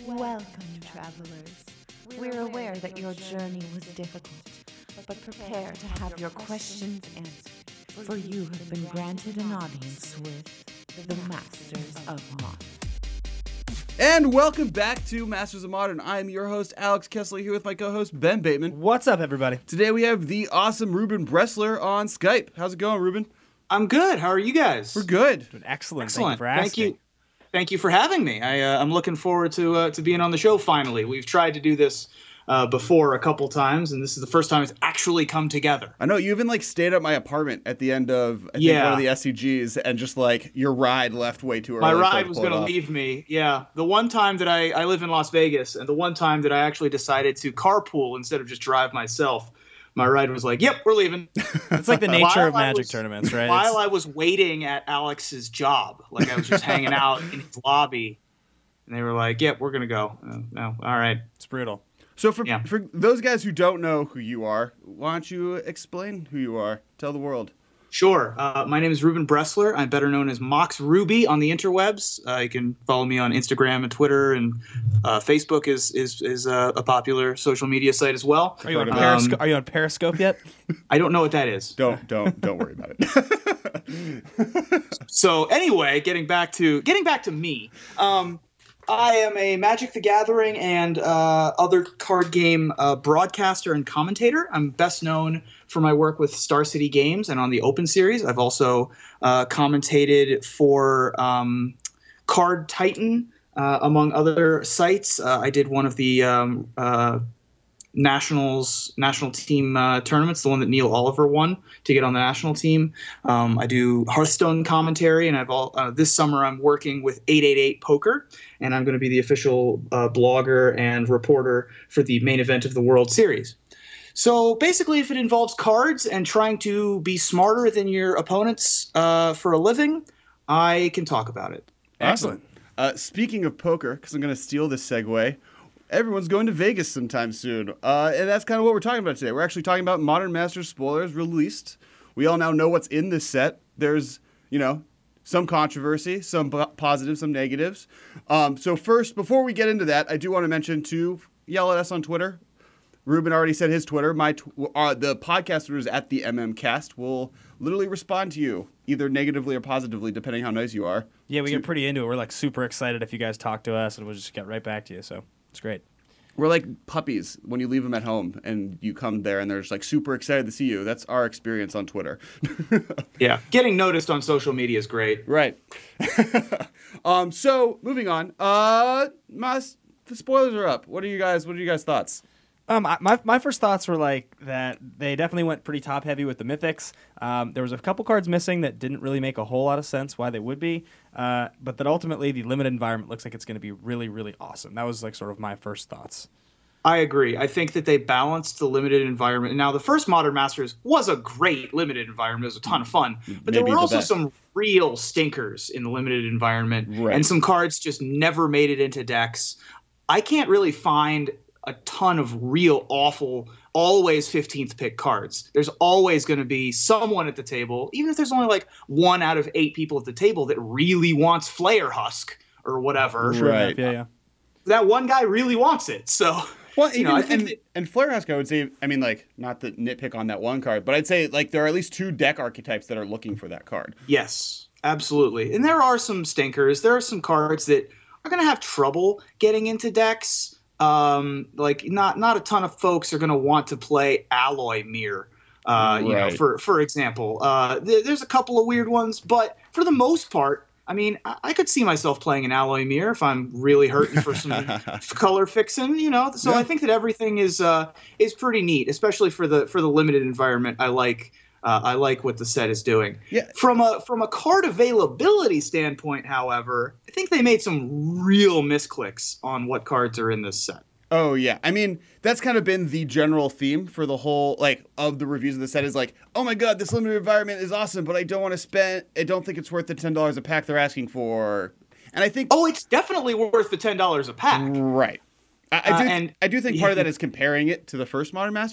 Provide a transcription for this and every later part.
Welcome, travelers. We're aware that your journey was difficult, but prepare to have your questions answered, for you have been granted an audience with the Masters of Modern. And welcome back to Masters of Modern. I'm your host, Alex Kessler, here with my co-host, Ben Bateman. What's up, everybody? Today we have the awesome Ruben Bressler on Skype. How's it going, Ruben? I'm good. How are you guys? We're good. Excellent. Thank you for asking. Thank you for having me. I'm looking forward to being on the show finally. We've tried to do this before a couple times, and this is the first time it's actually come together. I know, you even stayed at my apartment at the end of I think one of the SCGs, and just your ride left way too early. My ride was going to leave me. Yeah. The one time that I live in Las Vegas, and the one time that I actually decided to carpool instead of just drive myself, my ride was like, yep, we're leaving. It's like the nature of Magic tournaments, right? While I was waiting at Alex's job, I was just hanging out in his lobby, and they were like, yep, we're going to go. No, all right. It's brutal. So for those guys who don't know who you are, why don't you explain who you are? Tell the world. Sure. My name is Ruben Bressler. I'm better known as Mox Ruby on the interwebs. You can follow me on Instagram and Twitter, and Facebook is a popular social media site as well. Are you on Periscope? Are you on Periscope yet? I don't know what that is. Don't worry about it. So anyway, getting back to me. I am a Magic the Gathering and other card game broadcaster and commentator. I'm best known for my work with Star City Games and on the Open Series. I've also commentated for Card Titan, among other sites. I did one of the national team tournaments, the one that Neil Oliver won to get on the national team. I do Hearthstone commentary, and this summer I'm working with 888 Poker, and I'm going to be the official blogger and reporter for the main event of the World Series. So basically, if it involves cards and trying to be smarter than your opponents for a living, I can talk about it. Excellent. Speaking of poker, because I'm going to steal this segue, everyone's going to Vegas sometime soon. And that's kind of what we're talking about today. We're actually talking about Modern Masters spoilers released. We all now know what's in this set. There's, some controversy, some positives, some negatives. So first, before we get into that, I do want to mention to yell at us on Twitter. Ruben already said his Twitter. The podcasters at the MMCast will literally respond to you, either negatively or positively, depending how nice you are. Yeah, we get pretty into it. We're super excited if you guys talk to us, and we'll just get right back to you. So it's great. We're like puppies when you leave them at home and you come there and they're just super excited to see you. That's our experience on Twitter. Yeah, getting noticed on social media is great. Right. So moving on. The spoilers are up. What are you guys' thoughts? My first thoughts were that they definitely went pretty top heavy with the mythics. There was a couple cards missing that didn't really make a whole lot of sense why they would be, but that ultimately the limited environment looks like it's going to be really, really awesome. That was sort of my first thoughts. I agree. I think that they balanced the limited environment. Now, the first Modern Masters was a great limited environment. It was a ton of fun. But there were also some real stinkers in the limited environment, right, and some cards just never made it into decks. I can't really find a ton of real awful, always 15th pick cards. There's always going to be someone at the table, even if there's only 1 out of 8 people at the table that really wants Flayer Husk or whatever. Right. Yeah. That one guy really wants it. So, well, I think and Flayer Husk, I would say, not the nitpick on that one card, but I'd say there are at least 2 deck archetypes that are looking for that card. Yes, absolutely. And there are some stinkers. There are some cards that are going to have trouble getting into decks. Not a ton of folks are going to want to play Alloy Mirror, right, for example. There's a couple of weird ones, but for the most part, I could see myself playing an Alloy Mirror if I'm really hurting for some color fixing, So yeah. I think that everything is pretty neat, especially for the limited environment. I like what the set is doing. Yeah. From a card availability standpoint, however, I think they made some real misclicks on what cards are in this set. Oh, yeah. That's kind of been the general theme for the whole, of the reviews of the set is oh my God, this limited environment is awesome, but I don't think it's worth the $10 a pack they're asking for. And I think... Oh, it's definitely worth the $10 a pack. Right. I do think part of that is comparing it to the first Modern Masters.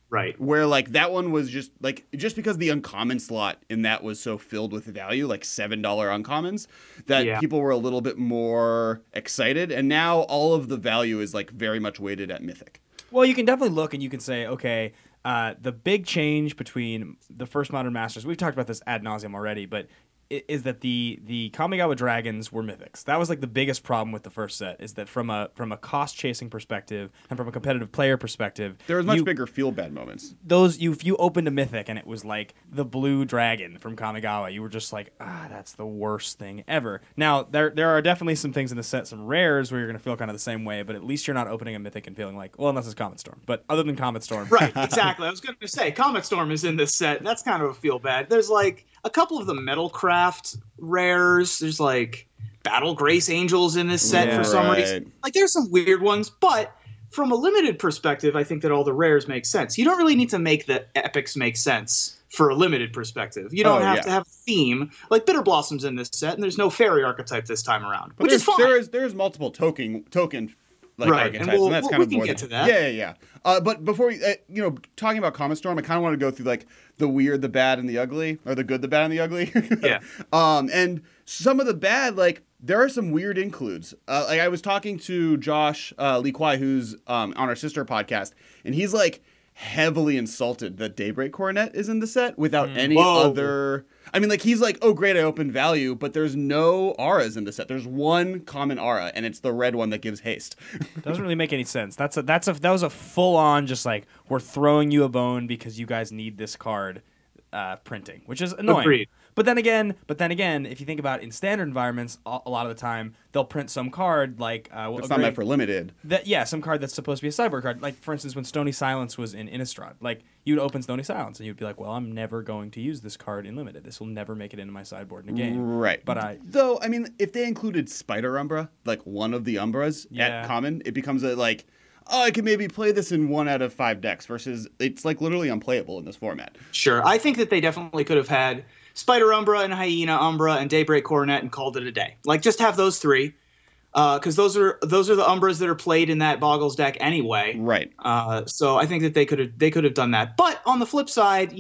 Right. Where like that one was just because the uncommon slot in that was so filled with value, like $7 uncommons, that people were a little bit more excited. And now all of the value is like very much weighted at Mythic. Well, you can definitely look and you can say, okay, the big change between the first Modern Masters, we've talked about this ad nauseum already, but is that the Kamigawa Dragons were Mythics. That was like the biggest problem with the first set, is that from a cost chasing perspective and from a competitive player perspective, there was much bigger feel bad moments. If you opened a Mythic and it was like the blue dragon from Kamigawa, you were just like, that's the worst thing ever. Now there are definitely some things in the set, some rares where you're gonna feel kind of the same way, but at least you're not opening a Mythic and feeling like, well, unless it's Comet Storm. But other than Comet Storm, right? Exactly. I was gonna say Comet Storm is in this set. That's kind of a feel bad. There's like a couple of the Metalcraft rares. There's like Battle Grace Angels in this set for some reason. Like there's some weird ones, but from a limited perspective, I think that all the rares make sense. You don't really need to make the epics make sense for a limited perspective. You don't have to have a theme. Like Bitter Blossom's in this set, and there's no fairy archetype this time around, but which is fine. There's multiple token archetypes, and that's kind of more get to that. Yeah. But before we, talking about Comet Storm, I kind of want to go through like the weird, the bad, and the ugly, or the good, the bad, and the ugly. Yeah. And some of the bad, like there are some weird includes. Like I was talking to Josh Lee Kwai, who's on our sister podcast, and he's like heavily insulted that Daybreak Coronet is in the set without any other. I mean, like he's like, oh great, I opened value, but there's no auras in the set. There's one common aura, and it's the red one that gives haste. Doesn't really make any sense. That was a full on just like, we're throwing you a bone because you guys need this card printing, which is annoying. Agreed. But then again, if you think about in standard environments, a lot of the time they'll print some card like it's not meant for limited. Some card that's supposed to be a sideboard card. Like for instance, when Stony Silence was in Innistrad, like you'd open Stony Silence and you'd be like, well, I'm never going to use this card in limited. This will never make it into my sideboard in a game. Right. Though I mean, if they included Spider Umbra, like one of the Umbras at common, it becomes a like, oh, I can maybe play this in 1 out of 5 decks versus it's like literally unplayable in this format. Sure. I think that they definitely could have had Spider Umbra and Hyena Umbra and Daybreak Coronet and called it a day. Like just have those three, because those are the Umbras that are played in that Boggles deck anyway. Right. So I think that they could have done that. But on the flip side,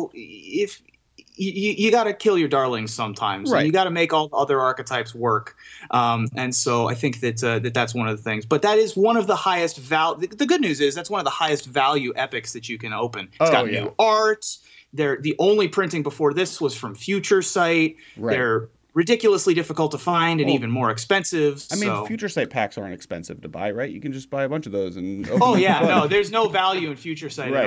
if you got to kill your darlings sometimes, right, and you got to make all other archetypes work. And so I think that that's one of the things. But that is one of the highest value. The good news is that's one of the highest value epics that you can open. It's got new art. The only printing before this was from Future Sight. Right. They're ridiculously difficult to find and even more expensive. I mean, Future Sight packs aren't expensive to buy, right? You can just buy a bunch of those and open no, there's no value in Future Sight at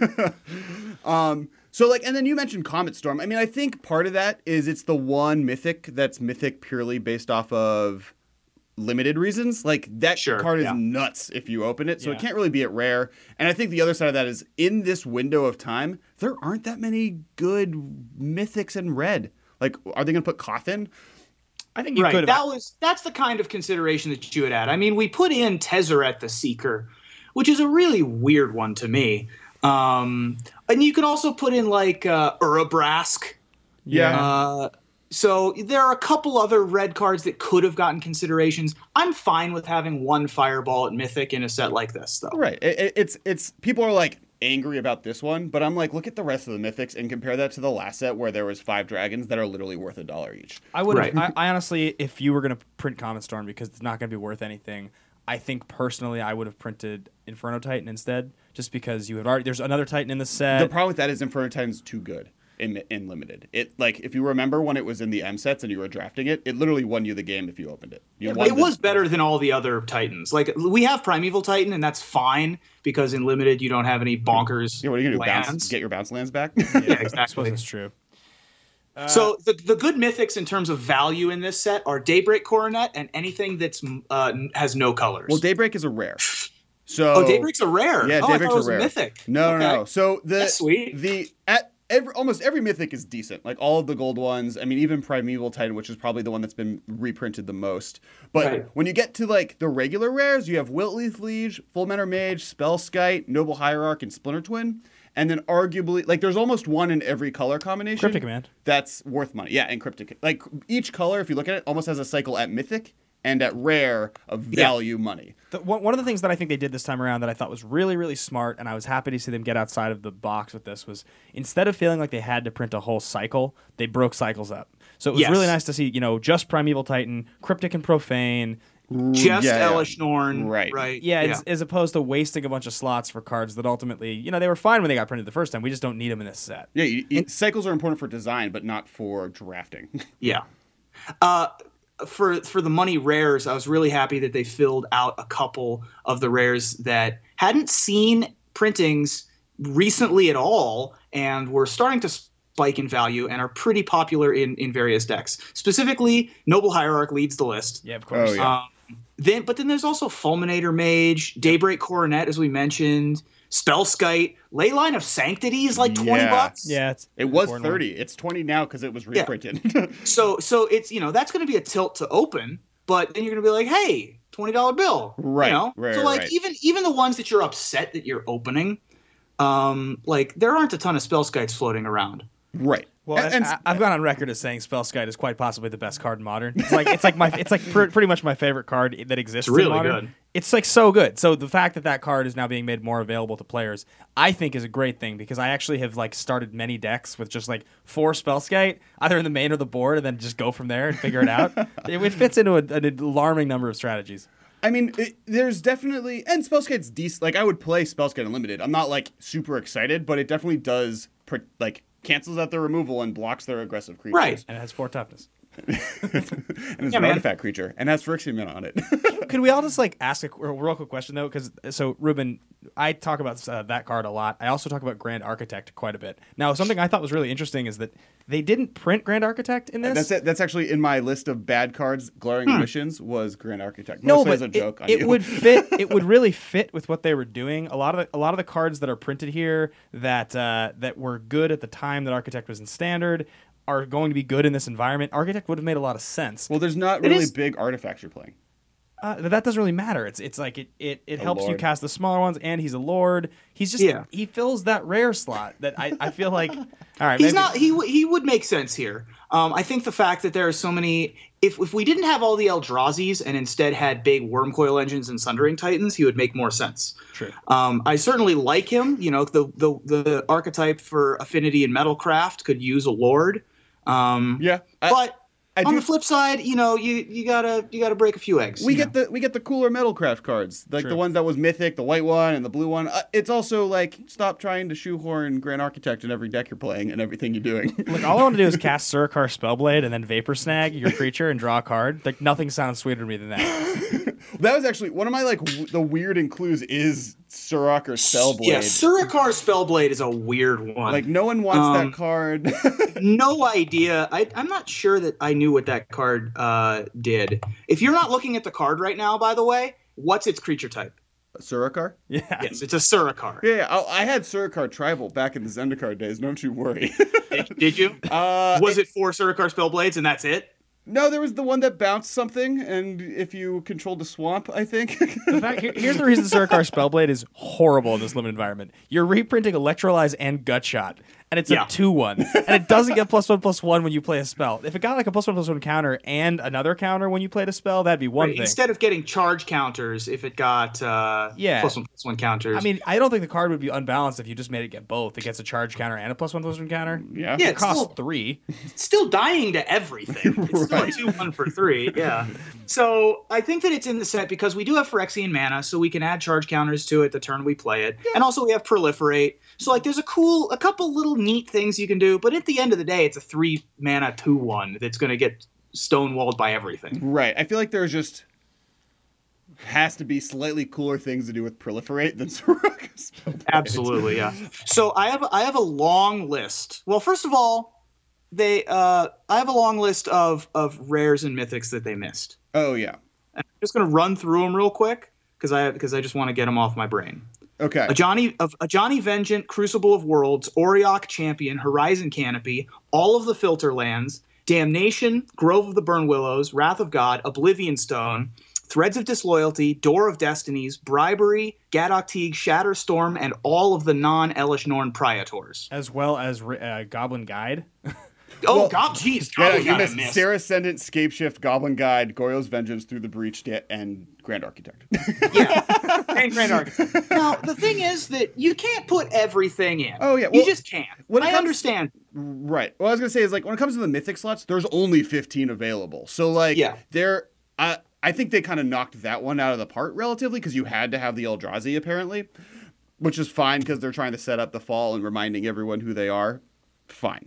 all. So and then you mentioned Comet Storm. I mean, I think part of that is it's the one Mythic that's Mythic purely based off of limited reasons. Like that card is nuts if you open it, so it can't really be at rare. And I think the other side of that is in this window of time, there aren't that many good Mythics in red. Like, are they going to put Cawthon? I think you could have. That's the kind of consideration that you would add. I mean, we put in Tezzeret the Seeker, which is a really weird one to me. And you can also put in like Urabrask. Yeah. So there are a couple other red cards that could have gotten considerations. I'm fine with having one Fireball at Mythic in a set like this, though. Right. It's people are like angry about this one, but I'm like, look at the rest of the Mythics and compare that to the last set where there was 5 dragons that are literally worth $1 each. I would. Right. I honestly, if you were going to print Comet Storm because it's not going to be worth anything, I think personally I would have printed Inferno Titan instead, just because you had already. There's another Titan in the set. The problem with that is Inferno Titan's too good in limited. It like if you remember when it was in the M sets and you were drafting it, it literally won you the game if you opened it. It was better than all the other Titans. Like we have Primeval Titan, and that's fine because in limited you don't have any bonkers. Yeah, what are you gonna do? Get your bounce lands back? Yeah, exactly. That's true. So the good mythics in terms of value in this set are Daybreak Coronet and anything that's has no colors. Well, Daybreak is a rare. So Daybreak's a rare. Yeah, Daybreak's a rare. Mythic. No. So that's sweet. Almost every mythic is decent. Like all of the gold ones. I mean, even Primeval Titan, which is probably the one that's been reprinted the most. But when you get to like the regular rares, you have Wiltleaf Liege, Fulmentor Mage, Spellskite, Noble Hierarch, and Splinter Twin. And then arguably, like there's almost one in every color combination. Cryptic Command. That's worth money. Yeah, and Cryptic. Like each color, if you look at it, almost has a cycle at Mythic and at rare of value money. One of the things that I think they did this time around that I thought was really, really smart, and I was happy to see them get outside of the box with this, was instead of feeling like they had to print a whole cycle, they broke cycles up. So it was really nice to see, just Primeval Titan, Cryptic and Profane, just Elesh Norn, right? Yeah, as opposed to wasting a bunch of slots for cards that ultimately, they were fine when they got printed the first time. We just don't need them in this set. Yeah, cycles are important for design, but not for drafting. Yeah. For the money rares, I was really happy that they filled out a couple of the rares that hadn't seen printings recently at all and were starting to spike in value and are pretty popular in various decks. Specifically, Noble Hierarch leads the list. Yeah, of course. Oh, yeah. Then there's also Fulminator Mage, Daybreak Coronet, as we mentioned, Spellskite, Leyline of Sanctity is like $20. Yeah, it was 30. It's 20 now because it was reprinted. Yeah. so it's that's going to be a tilt to open, but then you're going to be like, hey, $20 bill, right? Right. Even the ones that you're upset that you're opening, there aren't a ton of Spellskites floating around. Right. Well, and I've gone on record as saying Spellskite is quite possibly the best card in Modern. It's pretty much my favorite card that exists really in Modern. Good. It's so good. So the fact that card is now being made more available to players, I think is a great thing because I actually have started many decks with just 4 Spellskite, either in the main or the board, and then just go from there and figure it out. It fits into an alarming number of strategies. I mean, there's definitely, and Spellskite's decent. I would play Spellskite Unlimited. I'm not super excited, but it definitely does cancels out their removal and blocks their aggressive creatures. Right. And it has 4 toughness. And it's an artifact creature and has Phyrexian on it. Could we all just ask a real quick question though? Because Ruben, I talk about that card a lot. I also talk about Grand Architect quite a bit. Now, something I thought was really interesting is that they didn't print Grand Architect in this. That's actually in my list of bad cards. Glaring Emissions was Grand Architect. No, but as a joke on you. Would fit. It would really fit with what they were doing. A lot of the cards that are printed here that were good at the time that Architect was in Standard are going to be good in this environment. Architect would have made a lot of sense. Well, there's not really big artifacts you're playing. That doesn't really matter. It helps you cast the smaller ones, and he's a lord. He's just he fills that rare slot that I feel like. All right, he would make sense here. I think the fact that there are so many. If we didn't have all the Eldrazi's and instead had big Wormcoil Engines and Sundering Titans, he would make more sense. True. I certainly like him. The archetype for Affinity and Metalcraft could use a lord. But on the flip side, you gotta break a few eggs. We get the cooler Metalcraft cards, the ones that was Mythic, the white one and the blue one. It's also stop trying to shoehorn Grand Architect in every deck you're playing and everything you're doing. Look, all I want to do is cast Surakar Spellblade and then Vapor Snag your creature and draw a card. Nothing sounds sweeter to me than that. That was actually one of my the weird includes is Surakar Spellblade. Yeah, Surakar Spellblade is a weird one. No one wants that card. No idea. I'm not sure that I knew what that card did. If you're not looking at the card right now, by the way, what's its creature type? Surakar? Yeah. Yes, it's a Surakar. Yeah, I had Surakar Tribal back in the Zendikar days. Don't you worry. Did you? Was it 4 Surakar Spellblades and that's it? No, there was the one that bounced something, and if you controlled the swamp, I think. Here's the reason Surakar Spellblade is horrible in this limited environment. You're reprinting Electrolyze and Gutshot, and it's a 2/1, and it doesn't get +1/+1 when you play a spell. If it got a +1/+1 counter and another counter when you played a spell, that'd be one thing. Instead of getting charge counters, if it got +1/+1 counters. I mean, I don't think the card would be unbalanced if you just made it get both. It gets a charge counter and a +1/+1 counter. Yeah, it costs 3. It's still dying to everything. It's still a 2/1 for 3. Yeah. So I think that it's in the set because we do have Phyrexian mana, so we can add charge counters to it the turn we play it, and also we have Proliferate. So there's a couple little neat things you can do, but at the end of the day, it's a 3 mana 2/1 that's going to get stonewalled by everything. Right. I feel like there's just has to be slightly cooler things to do with Proliferate than Surakar Spellblade. Absolutely, yeah. So I have a long list. Well, first of all, I have a long list of rares and mythics that they missed. Oh yeah. And I'm just going to run through them real quick because I just want to get them off my brain. Okay. Ajani Vengeant, Crucible of Worlds, Auriok Champion, Horizon Canopy, all of the Filter Lands, Damnation, Grove of the Burn Willows, Wrath of God, Oblivion Stone, Threads of Disloyalty, Door of Destinies, Bribery, Gadok Teeg, Shatterstorm, and all of the non-Elesh Norn Praetors. As well as Goblin Guide. Oh, God, jeez. Yeah, you missed Sarah Ascendant, Scapeshift, Goblin Guide, Goryo's Vengeance, Through the Breach, and Grand Architect. Yeah, and Grand Architect. Now, the thing is that you can't put everything in. Oh, yeah. You just can't. I understand. Right. What I was going to say is, like, when it comes to the Mythic slots, there's only 15 available. So, like, I think they kind of knocked that one out of the park relatively because you had to have the Eldrazi, apparently, which is fine because they're trying to set up the fall and reminding everyone who they are. Fine.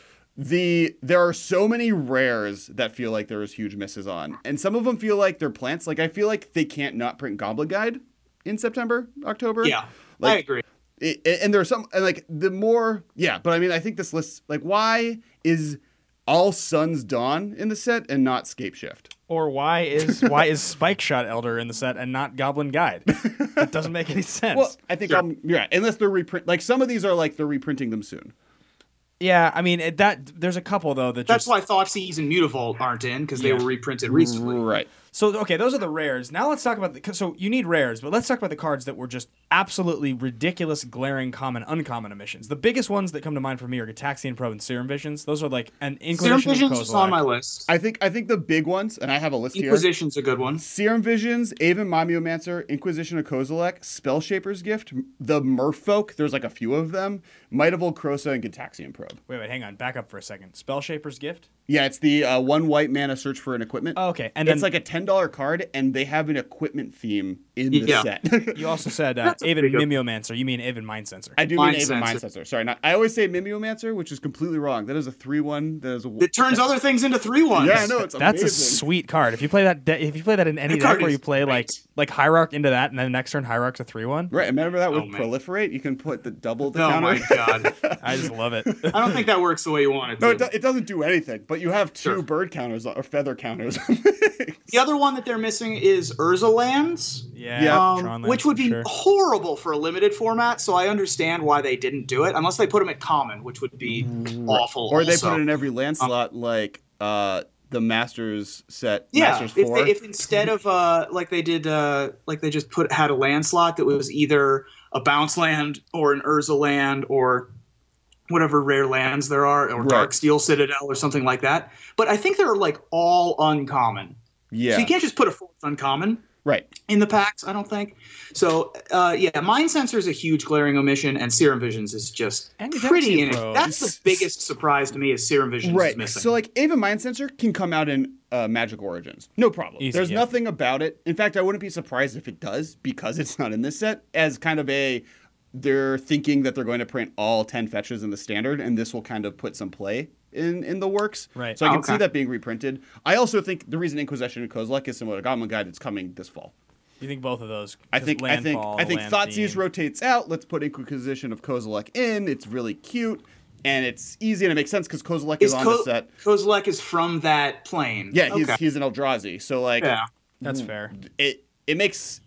There are so many rares that feel like there was huge misses on, and some of them feel like they're plants. Like, I feel like they can't not print Goblin Guide in September, October. Yeah, like, I agree. And there's some, like, the more, but I mean, I think this list, like, why is All Sun's Dawn in the set and not Scapeshift? Or why is Spike Shot Elder in the set and not Goblin Guide? It doesn't make any sense. Well, I think unless they're reprint, like, some of these are like they're reprinting them soon. Yeah, I mean there's a couple though that's why Thoughtseize and Mutavault aren't in because they were reprinted recently. Right. So okay, those are the rares. Now let's talk about so you need rares, but let's talk about the cards that were just absolutely ridiculous, glaring, common, uncommon omissions. The biggest ones that come to mind for me are Gitaxian Probe and Serum Visions. Those are like an Inquisition. Serum Visions is on my list. I think the big ones, and I have a list here. Inquisition's a good one. Serum Visions, Aven Mamiomancer, Inquisition of Kozilek, Spellshaper's Gift, the Merfolk. There's like a few of them. Might of Old Krosa and Gitaxian Probe. Wait, hang on. Back up for a second. Spellshaper's Gift? Yeah, it's the 1 white mana search for an equipment. Oh, okay. And it's like a $10 card, and they have an equipment theme in the set. You also said Aven Mimiomancer. You mean Aven Mind Sensor. I do mean Aven Mind Sensor. Sorry, I always say Mimiomancer, which is completely wrong. That is a 3/1. It turns other things into 3/1s. Yeah, I know. It's amazing. That's a sweet card. If you play that, in any deck where you play like Hierarch into that, and then next turn Hierarch's a 3/1. Right. Remember that with Proliferate? You can put the double the counter. Oh my god! I just love it. I don't think that works the way you want it to. No, it doesn't do anything. But you have two bird counters or feather counters. The other one that they're missing is Urza Lands. Yeah, which would be horrible for a limited format. So I understand why they didn't do it, unless they put them at common, which would be awful. Or they put it in every land slot, like the Masters set. Yeah, Masters 4. if instead of like they did, like they just had a land slot that was either a bounce land or an Urza land or whatever rare lands there are, or Darksteel Citadel or something like that. But I think they're like all uncommon. Yeah. So you can't just put a fourth uncommon. Right. In the packs, I don't think. So, Mind Sensor is a huge glaring omission, and Serum Visions is just pretty in it. That's the biggest surprise to me is Serum Visions is missing. So, like, Aven Mind Sensor can come out in Magic Origins. No problem. There's nothing about it. In fact, I wouldn't be surprised if it does, because it's not in this set, as kind of they're thinking that they're going to print all 10 fetches in the standard, and this will kind of put some play in the works. Right. So I can see that being reprinted. I also think the reason Inquisition of Kozilek is similar to Goblin Guide, it's coming this fall. You think both of those? I think Thoughtseize rotates out. Let's put Inquisition of Kozilek in. It's really cute. And it's easy and it makes sense because Kozilek is on the set. Kozilek is from that plane. Yeah, he's an Eldrazi. So that's fair. It makes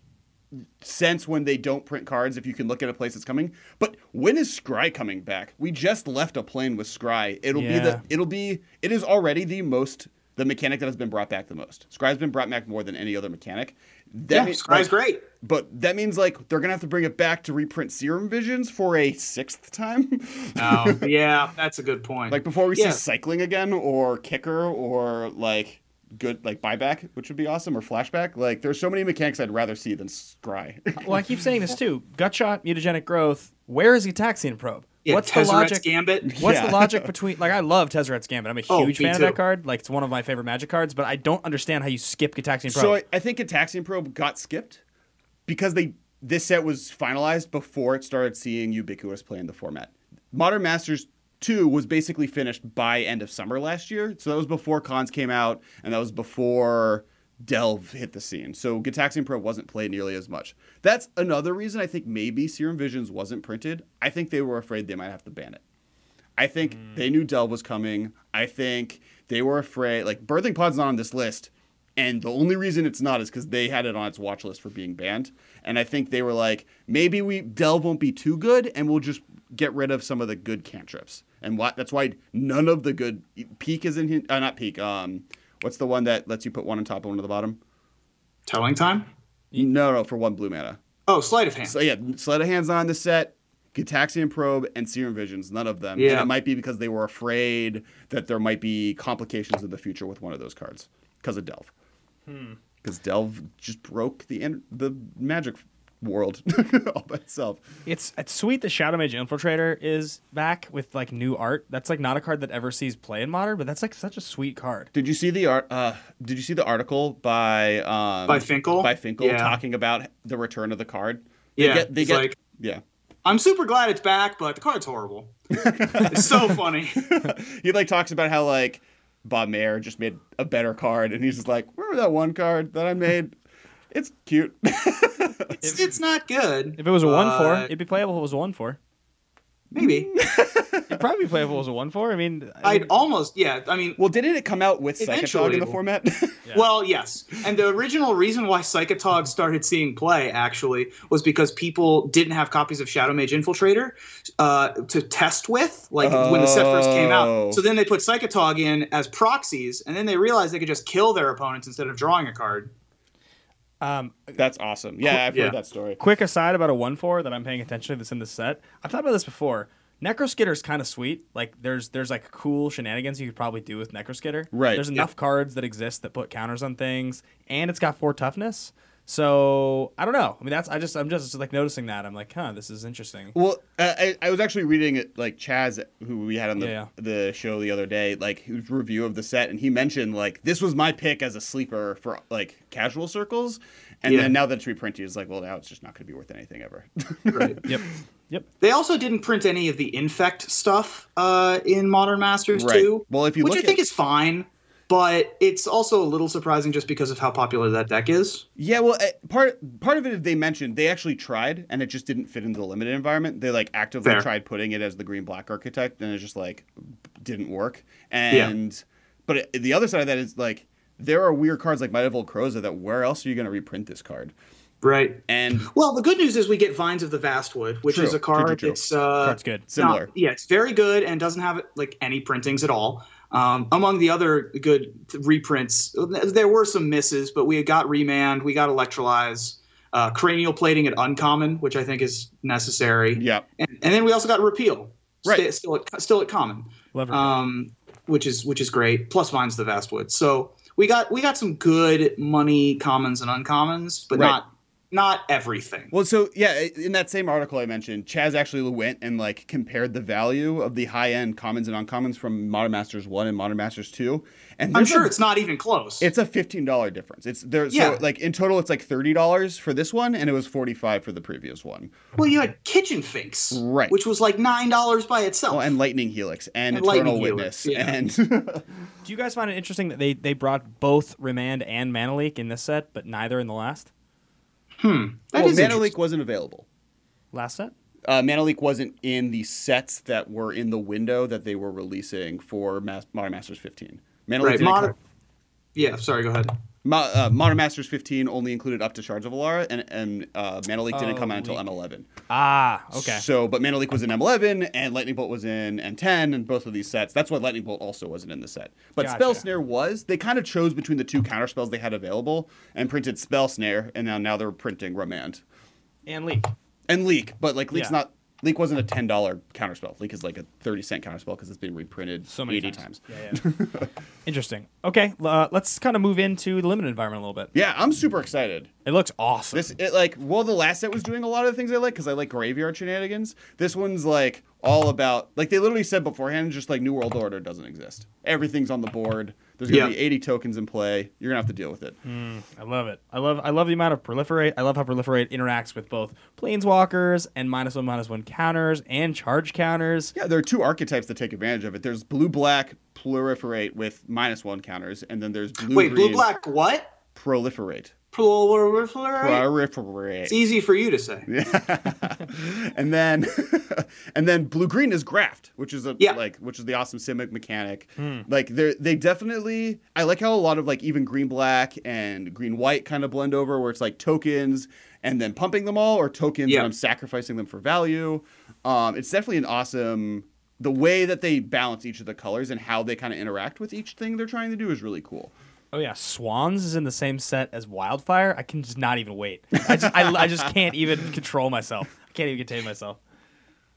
sense when they don't print cards if you can look at a place that's coming. But when is Scry coming back? We just left a plane with Scry. It is already the mechanic that has been brought back the most. Scry's been brought back more than any other mechanic. Scry's great. But that means like they're gonna have to bring it back to reprint Serum Visions for a 6th time. Oh yeah, that's a good point. Like before we see cycling again, or kicker, or like good like buyback, which would be awesome, or flashback. Like there's so many mechanics I'd rather see than Scry. Well, I keep saying this too. Gutshot, Mutagenic Growth. Where is Gitaxian Probe? Yeah, what's the logic? Gambit. What's the logic between? Like, I love Tezzeret's Gambit. I'm a huge fan of that card. Like, it's one of my favorite Magic cards. But I don't understand how you skip Gitaxian Probe. So I think Gitaxian Probe got skipped because this set was finalized before it started seeing ubiquitous play in the format. Modern Masters 2 was basically finished by end of summer last year. So that was before Cons came out, and that was before Delve hit the scene. So Gitaxian Probe wasn't played nearly as much. That's another reason I think maybe Serum Visions wasn't printed. I think they were afraid they might have to ban it. I think they knew Delve was coming. I think they were afraid. Like, Birthing Pod's not on this list, and the only reason it's not is because they had it on its watch list for being banned. And I think they were like, maybe Delve won't be too good, and we'll just get rid of some of the good cantrips. And that's why none of the good... Peak is in here. Not Peak. What's the one that lets you put one on top and one on the bottom? Telling Time? No, for 1 blue mana. Oh, Sleight of Hand. So yeah, Sleight of Hand's on the set. Gitaxian Probe and Serum Visions, none of them. Yeah. And it might be because they were afraid that there might be complications in the future with one of those cards because of Delve. Because Delve just broke the Magic world all by itself. It's sweet that Shadow Mage Infiltrator is back with like new art. That's like not a card that ever sees play in Modern, but that's like such a sweet card. Did you see the Did you see the article by Finkel? By Finkel Yeah. talking about the return of the card? Yeah, Yeah. I'm super glad it's back, but the card's horrible. It's so funny. He like talks about how like Bob Mayer just made a better card, and he's just like, remember that one card that I made? It's cute. It's not good. If it was a 1/4, it'd be playable if it was a 1/4. Maybe. It'd probably be playable if it was a 1/4. I mean, Well, didn't it come out with Psychotog Eventually in the it will. format? Yeah. Well, yes. And the original reason why Psychotog started seeing play, actually, was because people didn't have copies of Shadow Mage Infiltrator to test with, like when the set first came Oh. out. So then they put Psychotog in as proxies, and then they realized they could just kill their opponents instead of drawing a card. That's awesome. Yeah, I've Yeah. heard that story. quick aside about a 1/4 that I'm paying attention to that's in the set. I've thought about this before. Necroskitter's kind of sweet. Like there's like cool shenanigans you could probably do with Necroskitter. Right. There's enough cards that exist that put counters on things, and it's got 4 toughness. So I don't know. I mean, I'm just like noticing that. I'm like, this is interesting. Well, I was actually reading it, like Chaz, who we had on Yeah. the show the other day, like his review of the set, and he mentioned like this was my pick as a sleeper for like casual circles, and Yeah. then now that it's reprinted, it's like, well, now it's just not going to be worth anything ever. Right. Yep. They also didn't print any of the Infect stuff in Modern Masters Right. 2. Well, if you which look I think at- is fine, but it's also a little surprising just because of how popular that deck is. Yeah, well, part of it they mentioned they actually tried, and it just didn't fit into the limited environment. They like actively Fair. tried putting it as the green black architect, and it just like didn't work. And but the other side of that is like there are weird cards like Might of Old Croza that where else are you going to reprint this card? Right. And Well, the good news is we get Vines of the Vastwood, which True. is a card True. that's Card's good. similar. it's very good and doesn't have like any printings at all. Among the other good reprints, there were some misses, but we got Remand, we got Electrolyze, Cranial Plating at Uncommon, which I think is necessary. Yeah. And then we also got Repeal, Right. still at Common, Love Repeal. which is great. Plus Vines of the Vastwood. So we got some good money commons and uncommons, but Right. not everything. Well, so yeah, in that same article I mentioned, Chaz actually went and like compared the value of the high-end commons and uncommons from Modern Masters 1 and Modern Masters 2. And I'm there's sure a- it's not even close. it's a $15 difference. It's there. Yeah. So like in total, it's like $30 for this one, and it was $45 for the previous one. Well, you had Kitchen Finks, Right. which was like $9 by itself. Oh, and Lightning Helix and And Eternal Lightning Witness. Helix, yeah. And Do you guys find it interesting that they brought both Remand and Mana Leak in this set, but neither in the last That well, is Mana interesting. Leak wasn't available. set? Mana Leak wasn't in the sets that were in the window that they were releasing for Modern Masters 15. Mana Leak Right. didn't Modern. Yeah. Sorry. Go ahead. Modern Masters 15 only included up to Shards of Alara, and Mana Leak didn't come out until Leak. M11. Ah, okay. So, but Mana Leak was in M11, and Lightning Bolt was in M10, and both of these sets. That's why Lightning Bolt also wasn't in the set. But Gotcha. Spell Snare was. They kind of chose between the two counter spells they had available, and printed Spell Snare, and now they're printing Remand. And Leak. And Leak, but like Leak's Yeah. not. Leak wasn't a $10 counterspell. Leak is like a 30-cent counterspell because it's been reprinted So many 80 times. times. Yeah. Interesting. Okay, let's kind of move into the limited environment a little bit. Yeah, I'm super excited. It looks awesome. The last set was doing a lot of the things I like because I like graveyard shenanigans. This one's like all about, like they literally said beforehand, just like New World Order doesn't exist. Everything's on the board. There's gonna be 80 tokens in play. You're gonna have to deal with it. I love it. I love the amount of Proliferate. I love how Proliferate interacts with both Planeswalkers and -1/-1 counters and charge counters. Yeah, there are two archetypes that take advantage of it. There's blue-black Proliferate with -1 counters, and then there's blue-green Blue black what? Proliferate. Proliferate. Proliferate. It's easy for you to say. and then blue green is graft, which is which is the awesome Simic mechanic. Like they definitely, I like how a lot of like even green black and green white kind of blend over, where it's like tokens and then pumping them all, or tokens and I'm sacrificing them for value. It's definitely an awesome, the way that they balance each of the colors and how they kind of interact with each thing they're trying to do is really cool. Oh yeah, Swans is in the same set as Wildfire. I can just not even wait. I just can't even control myself. I can't even contain myself.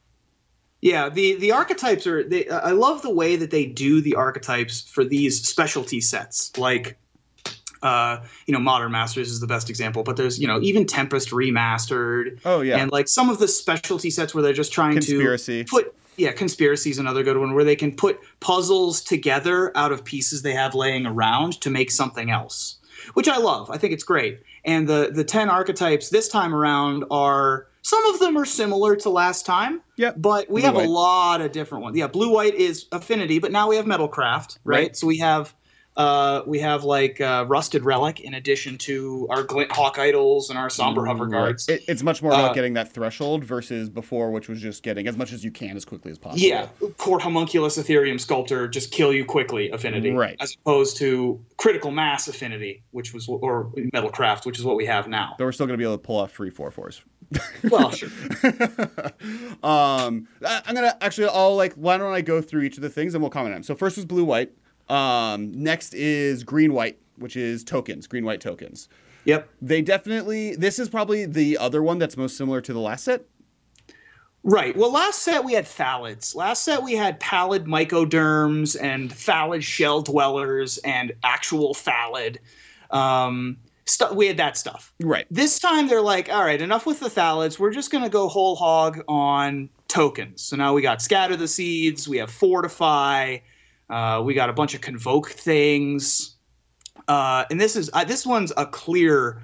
Yeah, the archetypes are. I love the way that they do the archetypes for these specialty sets, like. Modern Masters is the best example, but there's, even Tempest Remastered. Oh, yeah. And like some of the specialty sets where they're just trying Conspiracy. to put, Conspiracy is another good one where they can put puzzles together out of pieces they have laying around to make something else, which I love. I think it's great. And the 10 archetypes this time around some of them are similar to last time. Yep. But we have a lot of different ones. Yeah, Blue-White is Affinity, but now we have Metalcraft, right? So we have Rusted Relic in addition to our Glint Hawk Idols and our Somber Hover Guards. It's much more about getting that threshold versus before, which was just getting as much as you can as quickly as possible. Yeah, Court Homunculus Ethereum Sculptor, just kill you quickly Affinity. Right. As opposed to Critical Mass Affinity, or Metalcraft, which is what we have now. But we're still going to be able to pull off 3 4/4s. Well, sure. I'm gonna why don't I go through each of the things and we'll comment on them. So first was Blue-White. Next is Green-White, which is tokens, Green-White tokens. Yep. This is probably the other one that's most similar to the last set. Right. Well, last set we had Thalids. Last set we had Pallid Mycoderms and Thallid Shell Dwellers and actual Thallid. We had that stuff. Right. This time they're like, all right, enough with the Thalids. We're just going to go whole hog on tokens. So now we got Scatter the Seeds. We have Fortify. We got a bunch of Convoke things. And this one's a clear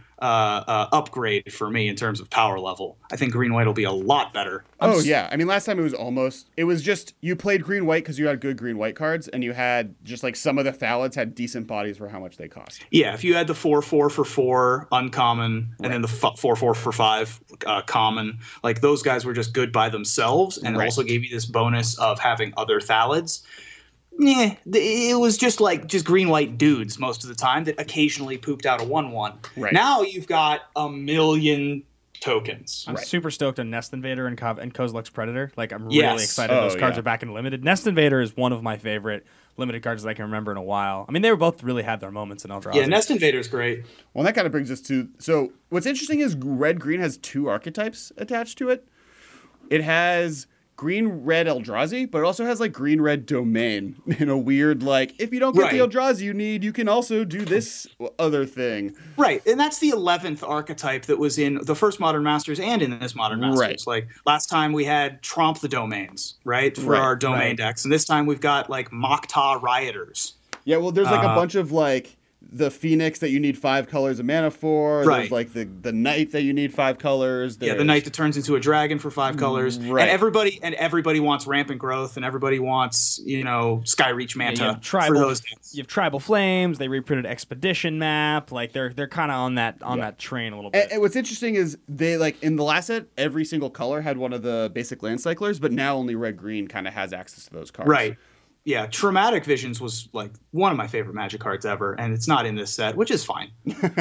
upgrade for me in terms of power level. I think Green-White will be a lot better. Yeah. I mean, last time it was just you played Green-White because you had good Green-White cards, and you had just like some of the Thalids had decent bodies for how much they cost. Yeah, if you had the 4/4 for 4 uncommon, and then the 4/4 for 5 common, like those guys were just good by themselves, and also gave you this bonus of having other Thalids. Yeah, it was just Green-White dudes most of the time that occasionally pooped out a 1/1. Right. Now you've got a million tokens. I'm super stoked on Nest Invader and Kozilek's Predator. Like, I'm really excited those cards are back in Limited. Nest Invader is one of my favorite Limited cards that I can remember in a while. I mean, they were both really had their moments in Eldrazi. Yeah, Nest Invader is great. Well, that kind of brings us to... So, what's interesting is Red-Green has 2 archetypes attached to it. It has... Green-Red Eldrazi, but it also has Green-Red Domain in a weird if you don't get the Eldrazi you can also do this other thing. Right, and that's the 11th archetype that was in the first Modern Masters and in this Modern Masters. Right. Like last time we had Tromp the Domains, right, for our domain decks, and this time we've got Mokta Rioters. Yeah, well, there's a bunch of the Phoenix that you need 5 colors of mana for. Right. There's the Knight that you need 5 colors. The Knight that turns into a dragon for 5 colors. Right. And everybody wants Rampant Growth, and everybody wants, Skyreach Manta for those decks. You have Tribal Flames, they reprinted Expedition Map, they're kind of on that train a little bit. And what's interesting is they in the last set, every single color had one of the basic land cyclers, but now only Red-Green kind of has access to those cards. Right. Yeah, Traumatic Visions was one of my favorite Magic cards ever, and it's not in this set, which is fine.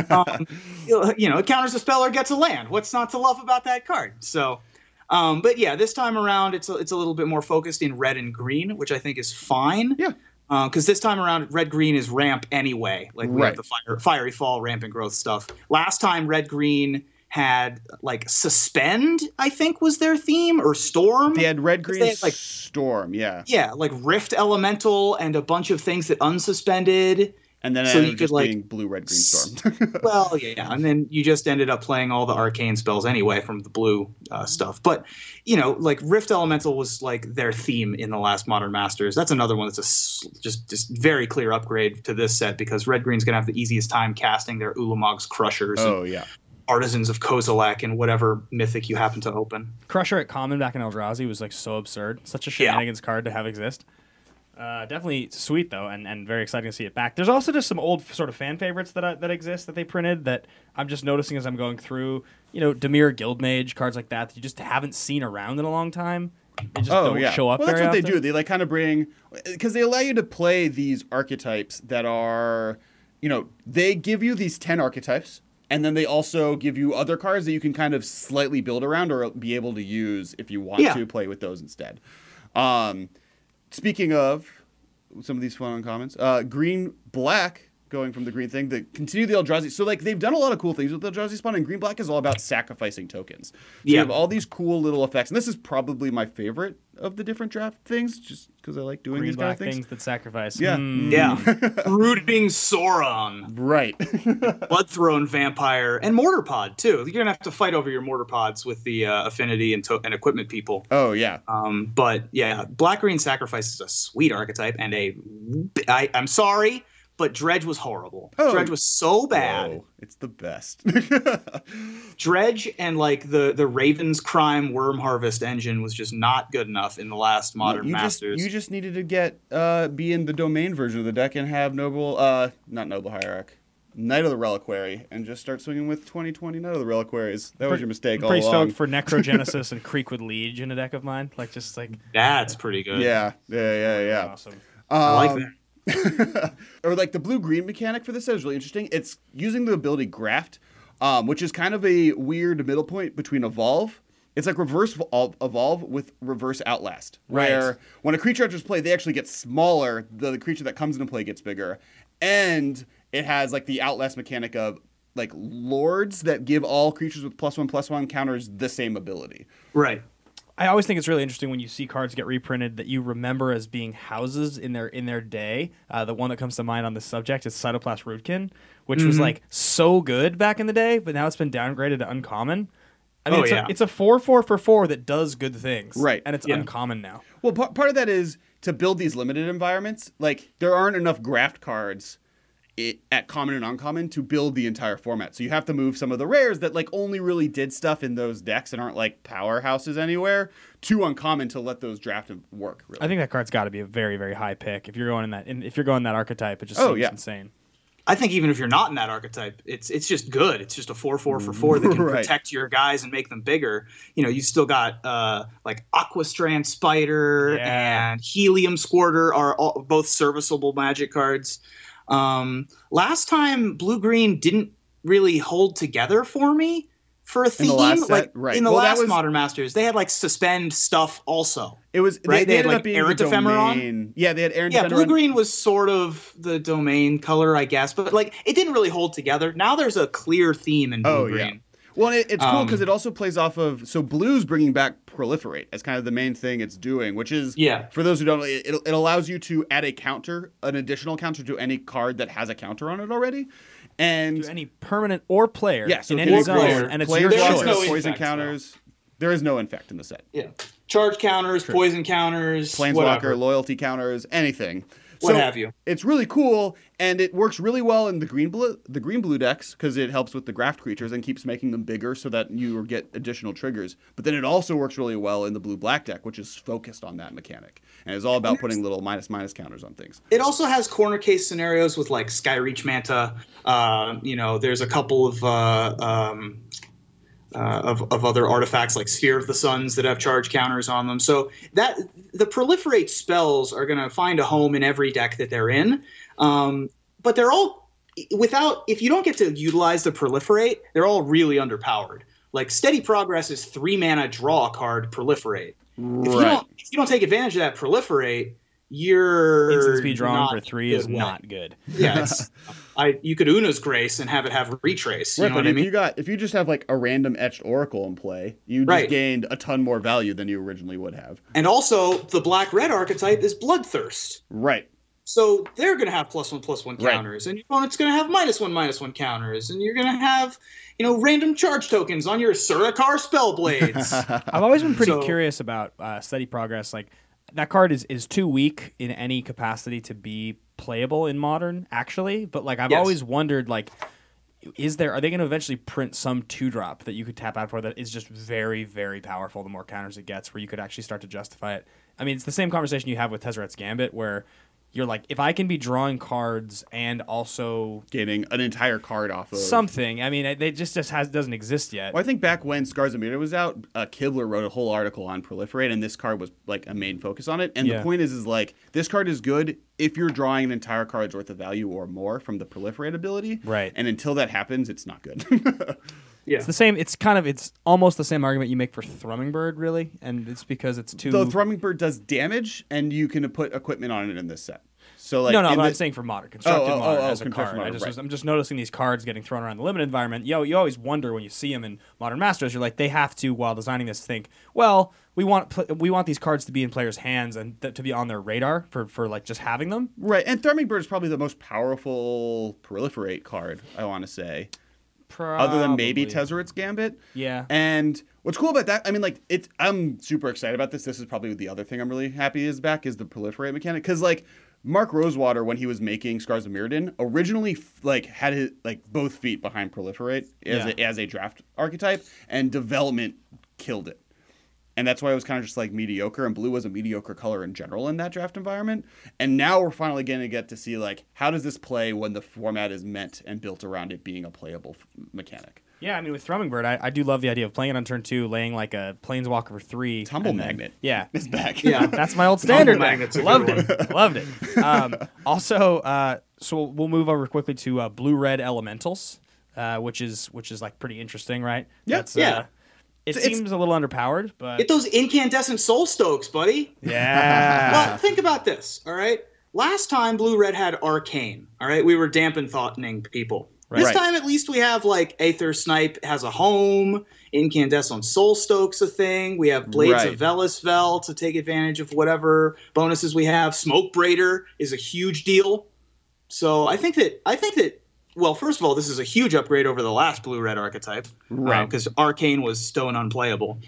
It counters a spell or gets a land. What's not to love about that card? So, but yeah, this time around, it's a little bit more focused in red and green, which I think is fine. Yeah. Because this time around, Red-Green is ramp anyway. We have the Fiery Fall, Rampant Growth stuff. Last time, Red-Green had Suspend, I think was their theme, or Storm. They had Red-Green Storm, yeah. Yeah, Rift Elemental and a bunch of things that unsuspended. And then so it ended up being Blue-Red-Green Storm. Well, yeah, and then you just ended up playing all the arcane spells anyway from the blue stuff. But, Rift Elemental was their theme in the last Modern Masters. That's another one that's just very clear upgrade to this set because Red-Green's going to have the easiest time casting their Ulamog's Crushers. Oh, yeah. Artisans of Kozilek and whatever mythic you happen to open. Crusher at common back in Eldrazi was so absurd. Such a shenanigans card to have exist. Definitely sweet though, and very exciting to see it back. There's also just some old sort of fan favorites that exist that they printed that I'm just noticing as I'm going through. Dimir Guildmage, cards like that you just haven't seen around in a long time. They just don't show up. Well, that's very what often. they do. They kind of bring because they allow you to play these archetypes that are, they give you these 10 archetypes. And then they also give you other cards that you can kind of slightly build around or be able to use if you want to play with those instead. Speaking of some of these fun uncommons, Green-Black going from the green thing, to continue the Eldrazi. So, like, they've done a lot of cool things with the Eldrazi spawn, and green-black is all about sacrificing tokens. So you have all these cool little effects, and this is probably my favorite of the different draft things, just because I like doing these kind of things. That sacrifice. Yeah. Yeah. Brooding Sauron. Right. Bloodthrone Vampire. And Mortar Pod, too. You're going to have to fight over your Mortar Pods with the Affinity and equipment people. Oh, yeah. But, yeah, Black-Green Sacrifice is a sweet archetype, and I'm sorry, but Dredge was horrible. Dredge was so bad. Whoa, it's the best. Dredge and like the Raven's Crime Worm Harvest engine was just not good enough in the last Modern Masters. You just needed to get be in the domain version of the deck and have not Noble Hierarch, Knight of the Reliquary, and just start swinging with 2020 Knight of the Reliquaries. That was your mistake all along. Pretty stoked for Necrogenesis and Creekwood Liege in a deck of mine. Like just like that's pretty good. Yeah. Awesome. I like that. Or like the blue-green mechanic for this set is really interesting. It's using the ability Graft, which is kind of a weird middle point between Evolve. It's like reverse Evolve with reverse Outlast, where when a creature enters play, they actually get smaller. The creature that comes into play gets bigger, and it has like the Outlast mechanic of like lords that give all creatures with +1/+1 counters the same ability. Right. I always think it's really interesting when you see cards get reprinted that you remember as being houses in their day. The one that comes to mind on this subject is Cytoplast Rootkin, which was like so good back in the day, but now it's been downgraded to uncommon. I mean, it's a 4/4 for 4 that does good things, right? And it's uncommon now. Well, part of that is to build these limited environments. Like there aren't enough Graft cards at common and uncommon to build the entire format. So you have to move some of the rares that like only really did stuff in those decks and aren't like powerhouses anywhere to uncommon to let those draft work. Really. I think that card's got to be a very, very high pick if you're going in that. If you're going that archetype, it just seems insane. I think even if you're not in that archetype, it's just good. It's just a 4/4 for 4 that can protect your guys and make them bigger. You know, you still got like Aquastrand Spider and Helium Squirter are both serviceable Magic cards. Last time Blue Green didn't really hold together for me for a theme. In the last set? Like right. in the last Modern Masters, they had like suspend stuff also. It was right. They had like Errant Ephemeron. Yeah, they had Errant Ephemeron. Yeah, Blue Green was sort of the domain color, I guess, but like it didn't really hold together. Now there's a clear theme in Blue Green. Yeah. Well, it's cool because it also plays off of Blue's bringing back Proliferate as kind of the main thing it's doing, which is for those who don't know, it allows you to add an additional counter to any card that has a counter on it already, and to any permanent or player in any zone, and it's your choice. No poison counters. Though. There is no infect in the set. Yeah, charge counters, poison counters, planeswalker, loyalty counters, anything. What have you? It's really cool, and it works really well in the green blue decks because it helps with the Graft creatures and keeps making them bigger so that you get additional triggers. But then it also works really well in the blue black deck, which is focused on that mechanic and is all about putting little -/ counters on things. It also has corner case scenarios with like Skyreach Manta. There's a couple of other artifacts like Sphere of the Suns that have charge counters on them. So that the proliferate spells are going to find a home in every deck that they're in. But they're all if you don't get to utilize the proliferate, they're all really underpowered. Like Steady Progress is 3 mana draw a card proliferate. Right. If you don't take advantage of that proliferate, you're instant speed drawing for 3 is not good. Yeah, you could Una's Grace and have it have retrace. You know what I mean? If you just have like a random etched Oracle in play, you just gained a ton more value than you originally would have. And also, the black-red archetype is Bloodthirst. Right. So they're going to have +1/+1 counters, and your opponent's going to have -1/-1 counters, and you're going to have, random charge tokens on your Surakar Spellblades. I've always been pretty curious about Steady Progress. Like, that card is too weak in any capacity to be playable in Modern, actually. But like I've always wondered, like, are they going to eventually print some 2-drop that you could tap out for that is just very, very powerful the more counters it gets, where you could actually start to justify it? I mean, it's the same conversation you have with Tezzeret's Gambit, where you're like, if I can be drawing cards and also gaining an entire card off of something, I mean, it just doesn't exist yet. Well, I think back when Scars of Mirror was out, Kibler wrote a whole article on Proliferate, and this card was like a main focus on it. And the point is like, this card is good if you're drawing an entire card's worth of value or more from the Proliferate ability. Right. And until that happens, it's not good. Yeah. It's the same. It's almost the same argument you make for Thrumming Bird, really, and it's because it's too. Though Thrumming Bird does damage, and you can put equipment on it in this set. So like no, I'm saying for modern, constructed modern as a constructed card. modern, I'm just noticing these cards getting thrown around the limited environment. You always wonder when you see them in Modern Masters. You're like, they have to, while designing this, think, well, we want these cards to be in players' hands and to be on their radar for like just having them. Right, and Thrumming Bird is probably the most powerful proliferate card, I want to say. Probably. Other than maybe Tezzeret's Gambit. Yeah. And what's cool about that, I mean, like, I'm super excited about this. This is probably the other thing I'm really happy is back is the proliferate mechanic. Because, like, Mark Rosewater, when he was making Scars of Mirrodin, originally, like, had his, like, both feet behind proliferate as a draft archetype, and development killed it. And that's why it was kind of just like mediocre, and blue was a mediocre color in general in that draft environment. And now we're finally going to get to see, like, how does this play when the format is meant and built around it being a playable mechanic? Yeah, I mean, with Thrumming Bird, I do love the idea of playing it on turn 2, laying like a Planeswalker for 3. Tumble Magnet. Yeah. It's back. Yeah, that's my old standard. Loved it. Also, so we'll move over quickly to blue-red elementals, which is like pretty interesting, right? Yeah. It seems a little underpowered, but... Get those incandescent soul stokes, buddy. Yeah. Well, think about this, all right? Last time Blue-Red had Arcane, all right? We were dampen thoughting people. Right. This time, at least, we have, like, Aether Snipe has a home, Incandescent Soul Stoke's a thing, we have Blades of Velisvel to take advantage of whatever bonuses we have. Smoke Braider is a huge deal. So I think that well, first of all, this is a huge upgrade over the last blue-red archetype, right? Because Arcane was stone unplayable.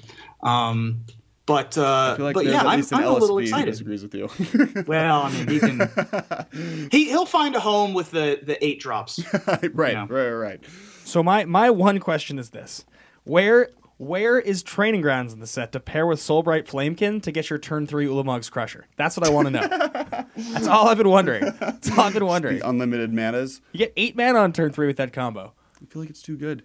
But I feel like I'm a little excited. Who disagrees with you. Well, I mean, he'll find a home with the 8 drops. Right. So my one question is this: Where is Training Grounds in the set to pair with Soulbright Flamekin to get your turn 3 Ulamog's Crusher? That's what I want to know. That's all I've been wondering. The unlimited manas. You get 8 mana on turn 3 with that combo. I feel like it's too good.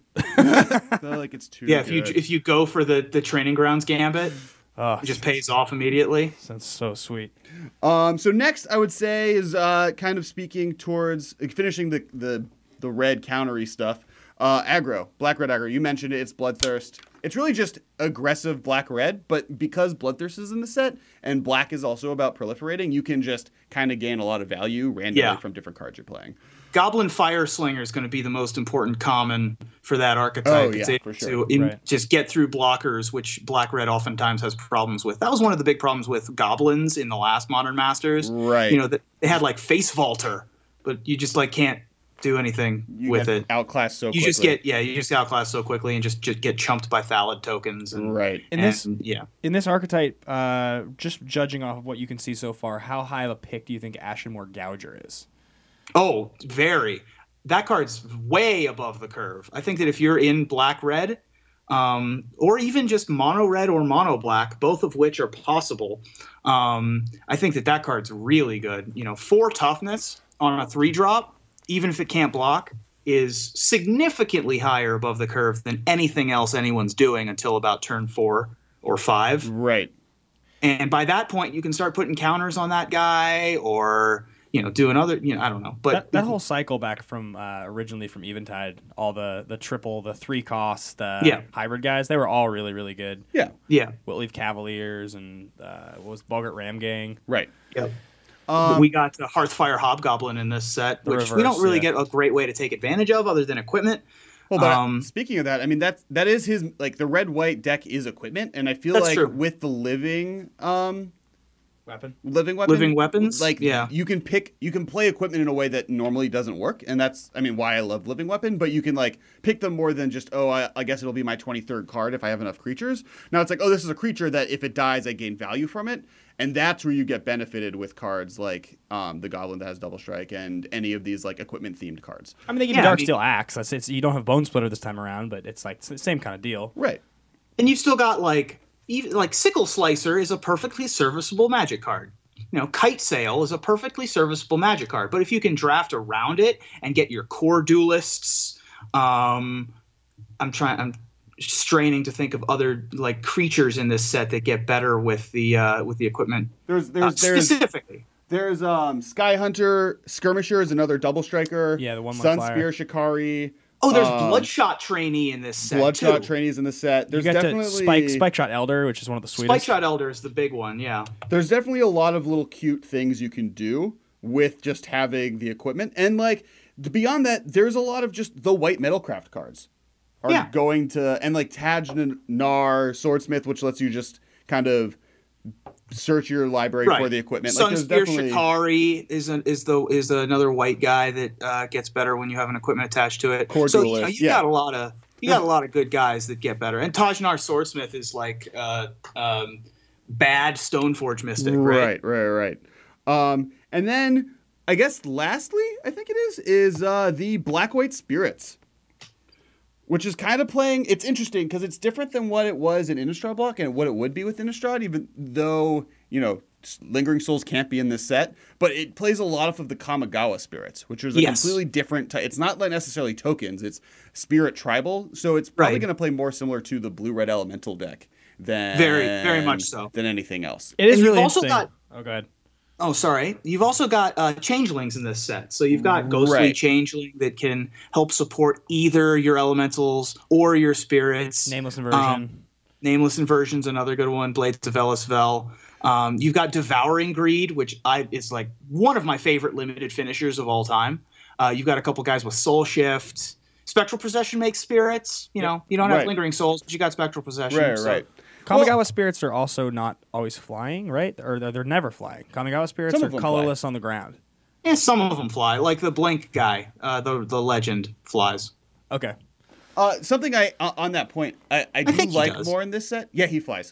If you go for the Training Grounds Gambit, it just pays off immediately. Sounds so sweet. So next, I would say is kind of speaking towards finishing the red countery stuff. Aggro, black-red aggro. You mentioned it. It's Bloodthirst. It's really just aggressive black-red, but because Bloodthirst is in the set and black is also about proliferating, you can just kind of gain a lot of value randomly from different cards you're playing. Goblin Fire Slinger is going to be the most important common for that archetype. For sure. Just get through blockers, which black-red oftentimes has problems with. That was one of the big problems with goblins in the last Modern Masters. Right. You know, they had like Face Vaulter, but you just like can't do anything with it. Outclassed so quickly. You just get outclassed so quickly and just get chumped by Thallid tokens. In this archetype, just judging off of what you can see so far, how high of a pick do you think Ashenmore Gouger is? Oh, very. That card's way above the curve. I think that if you're in black-red, or even just mono-red or mono-black, both of which are possible, I think that card's really good. 4 toughness on a 3-drop, even if it can't block, is significantly higher above the curve than anything else anyone's doing until about turn 4 or 5. Right. And by that point, you can start putting counters on that guy or, do another, I don't know. But that whole cycle back from originally from Eventide, all the triple, the 3-cost hybrid guys, they were all really, really good. Yeah. Whitleaf Cavaliers and what was Boggart Ram Gang. Right. Yep. We got the Hearthfire Hobgoblin in this set, which we don't really get a great way to take advantage of other than equipment. Well, but speaking of that, I mean that is his, like, the red-white deck is equipment, and I feel like true. With the living weapons, like you can play equipment in a way that normally doesn't work, and that's why I love living weapon. But you can like pick them more than just I guess it'll be my 23rd card if I have enough creatures. Now it's like this is a creature that if it dies I gain value from it. And that's where you get benefited with cards like the Goblin that has Double Strike and any of these like equipment-themed cards. I mean, they give you Darksteel Axe. You don't have Bone Splitter this time around, but it's like the same kind of deal. Right. And you've still got even Sickle Slicer is a perfectly serviceable Magic card. Kite Sail is a perfectly serviceable Magic card. But if you can draft around it and get your core duelists, I'm straining to think of other like creatures in this set that get better with the equipment. There's specifically. There's Sky Hunter, Skirmisher is another double striker. Yeah, the one Sun Spear Shikari. Oh, there's Bloodshot Trainee in this set. Bloodshot Trainees in the set. There's definitely Spike Shot Elder, which is one of the sweetest. Spike Shot Elder is the big one, yeah. There's definitely a lot of little cute things you can do with just having the equipment. And like beyond that, there's a lot of just the white Metalcraft cards are going to, and like Taj Nar Swordsmith, which lets you just kind of search your library for the equipment. Sunspear Shikari is another white guy that gets better when you have an equipment attached to it. Core so Duelist, you got a lot of good guys that get better. And Taj Nar Swordsmith is like bad Stoneforge Mystic, right? Right. And then I guess lastly, I think it is the Black-White Spirits, which is kind of playing. It's interesting because it's different than what it was in Innistrad block and what it would be with Innistrad, even though, Lingering Souls can't be in this set. But it plays a lot of the Kamigawa Spirits, which is a completely different it's not like necessarily tokens, it's Spirit Tribal. So it's probably going to play more similar to the Blue-Red Elemental deck than very much so than anything else. It is really also interesting. Oh, go ahead. Oh, sorry. You've also got changelings in this set. So you've got Ghostly Changeling that can help support either your elementals or your spirits. Nameless Inversion. Nameless Inversion's another good one. Blades of Elisvel. You've got Devouring Greed, which is like one of my favorite limited finishers of all time. You've got a couple guys with Soul Shift. Spectral Possession makes spirits. You don't have Lingering Souls, but you got Spectral Possession. Right. Kamigawa Spirits are also not always flying, right? Or they're never flying. Kamigawa Spirits are colorless on the ground. Yeah, some of them fly. Like the Blink guy, the legend flies. Okay. Something on that point, I do like more in this set. Yeah, he flies.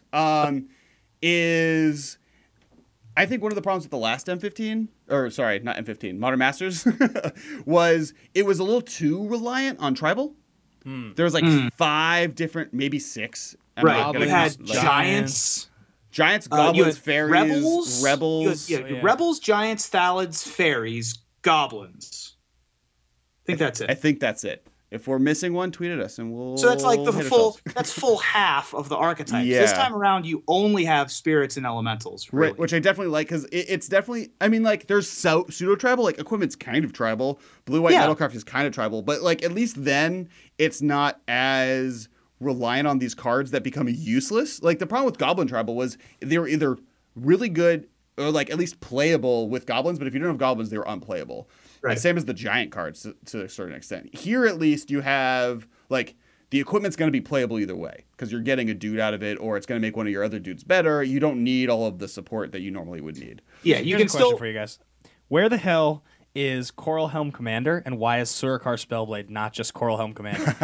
Is I think one of the problems with the last M15, or sorry, not M15, Modern Masters, was it was a little too reliant on tribal. There was like 5 different, maybe 6. Right, you had Giants, Goblins, Fairies, Rebels. Rebels, Giants, Thalids, Fairies, Goblins. I think that's it. If we're missing one, tweet at us and we'll. So that's like full half of the archetypes. Yeah. This time around, you only have spirits and elementals. Really. Right, which I definitely like because it's definitely. I mean, like there's pseudo tribal. Like equipment's kind of tribal. Blue-white Metalcraft is kind of tribal, but like at least then it's not as reliant on these cards that become useless. Like the problem with Goblin Tribal was they were either really good or like at least playable with goblins, but if you don't have goblins, they were unplayable. Right. Same as the giant cards to a certain extent. Here, at least, you have like the equipment's going to be playable either way because you're getting a dude out of it, or it's going to make one of your other dudes better. You don't need all of the support that you normally would need. Yeah, you can question for you guys: where the hell is Coral Helm Commander, and why is Surakar Spellblade not just Coral Helm Commander?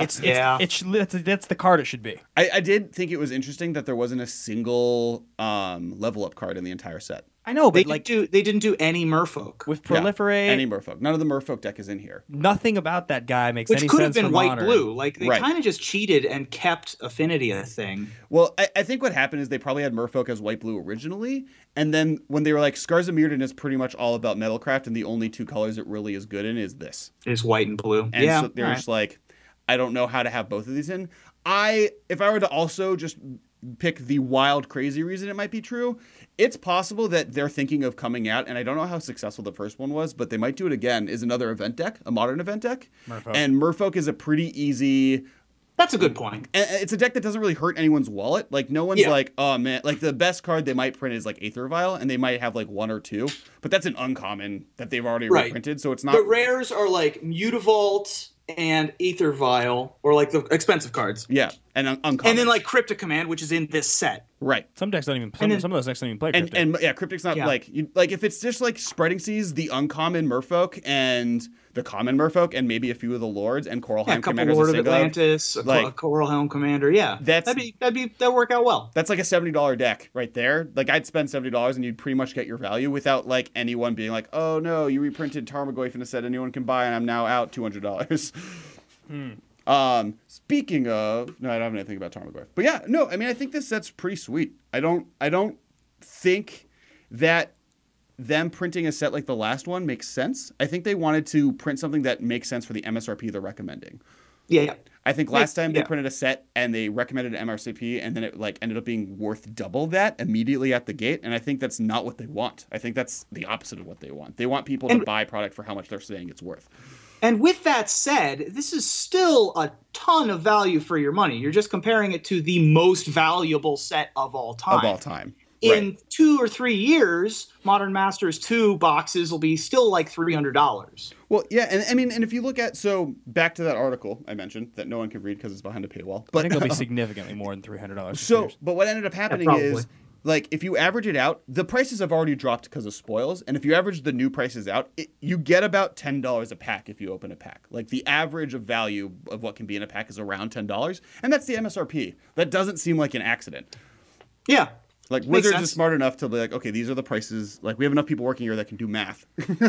That's the card it should be. I did think it was interesting that there wasn't a single level up card in the entire set. I know, but they didn't do any Merfolk with Proliferate. Any Merfolk. None of the Merfolk deck is in here. Nothing about that guy makes any sense. Which could have been white modern. Blue. Like they kind of just cheated and kept Affinity a thing. Well, I think what happened is they probably had Merfolk as white blue originally, and then when they were like, Scars of Mirrodin is pretty much all about Metalcraft, and the only 2 colors it really is good in is this. Is white and blue. And so they're just like, I don't know how to have both of these in. If I were to also just pick the wild, crazy reason it might be true, it's possible that they're thinking of coming out, and I don't know how successful the first one was, but they might do it again, is another event deck, a modern event deck. Merfolk. And Merfolk is a pretty easy... That's a good point. And it's a deck that doesn't really hurt anyone's wallet. Like, no one's like, oh, man. Like, the best card they might print is, like, Aether Vial, and they might have, like, 1 or 2. But that's an uncommon that they've already reprinted, so it's not... The rares are, like, Mutavault and Aether Vial, or, like, the expensive cards. Yeah, and uncommon. And then, like, Cryptic Command, which is in this set. Right. Some decks don't even... Some of those decks don't even play Cryptic. And Cryptic's not, like... Like, if it's just, like, Spreading Seas, the uncommon Merfolk, and... the common Merfolk, and maybe a few of the Lords, and Coral Helm Commander. Lord of Atlantis, a Coral Helm Commander, that'd work out well. That's like a $70 deck right there. Like I'd spend $70 and you'd pretty much get your value without like anyone being like, oh no, you reprinted Tarmogoyf in a set anyone can buy, and I'm now out $200. Speaking of, no, I don't have anything about Tarmogoyf, but yeah, no, I mean I think this set's pretty sweet. I don't think that them printing a set like the last one makes sense. I think they wanted to print something that makes sense for the MSRP they're recommending. Yeah. I think last time they printed a set and they recommended an MSRP and then it like ended up being worth double that immediately at the gate. And I think that's not what they want. I think that's the opposite of what they want. They want people to buy product for how much they're saying it's worth. And with that said, this is still a ton of value for your money. You're just comparing it to the most valuable set of all time. in 2 or 3 years, Modern Masters 2 boxes will be still like $300. Well, yeah, and I mean, and if you look at, so back to that article I mentioned that no one can read because it's behind a paywall. But I think it'll be significantly more than $300. So, but what ended up happening is, like, if you average it out, the prices have already dropped because of spoils, and if you average the new prices out, you get about $10 a pack if you open a pack. Like, the average of value of what can be in a pack is around $10, and that's the MSRP. That doesn't seem like an accident. Yeah. Like, Wizards is smart enough to be like, okay, these are the prices. Like, we have enough people working here that can do math.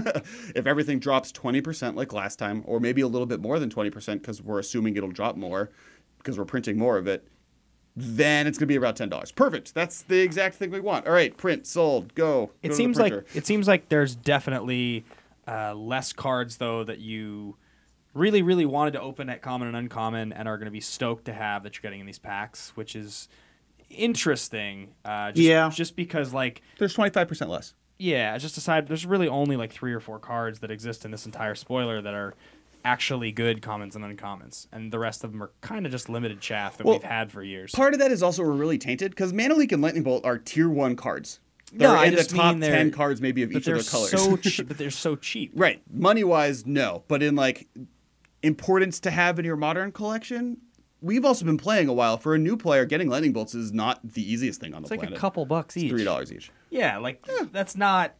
If everything drops 20% like last time, or maybe a little bit more than 20% because we're assuming it'll drop more because we're printing more of it, then it's going to be about $10. Perfect. That's the exact thing we want. All right, print, sold, go. It seems like there's definitely less cards, though, that you really, really wanted to open at common and uncommon and are going to be stoked to have that you're getting in these packs, which is interesting. Just because, like, there's 25% less. Yeah, just aside, there's really only like 3 or 4 cards that exist in this entire spoiler that are actually good commons and uncommons, and the rest of them are kind of just limited chaff that we've had for years. Part of that is also we're really tainted because Mana Leak and Lightning Bolt are tier 1 cards. They're in the top 10 cards maybe of each of their colors. But they're so cheap. Right. Money-wise, no. But in, like, importance to have in your Modern collection, we've also been playing a while. For a new player, getting Lightning Bolts is not the easiest thing on the planet. It's like a couple bucks each. It's $3 each. Yeah, that's not...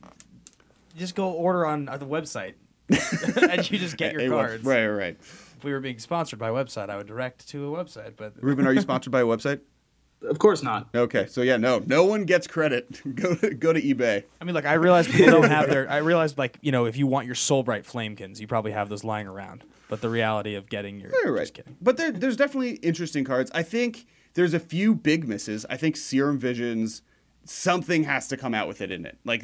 Just go order on the website. And you just get your cards. Right. If we were being sponsored by a website, I would direct to a website. But Ruben, are you sponsored by a website? Of course not. Okay, so yeah, no one gets credit. Go to eBay. I mean, like, I realize people don't have their. I realize, like, you know, if you want your Soulbright Flamekins, you probably have those lying around. But the reality of getting your, right. Just kidding. But there's definitely interesting cards. I think there's a few big misses. I think Serum Visions, something has to come out with it in it. Like